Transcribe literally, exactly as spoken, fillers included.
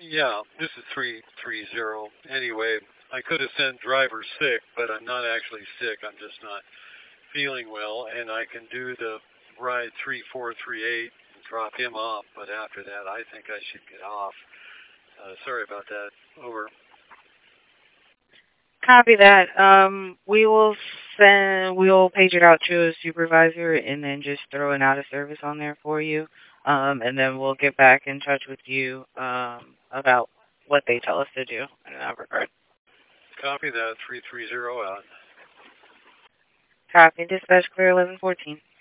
Yeah, this is three three zero. Anyway, I could have sent driver sick, but I'm not actually sick. I'm just not feeling well, and I can do the ride three four three eight and drop him off. But after that, I think I should get off. Uh, sorry about that. Over. Copy that. Um, we will send, we'll page it out to a supervisor and then just throw an out of service on there for you. Um, and then we'll get back in touch with you um, about what they tell us to do in that regard. Copy that. three three zero out. Copy. Dispatch clear eleven fourteen.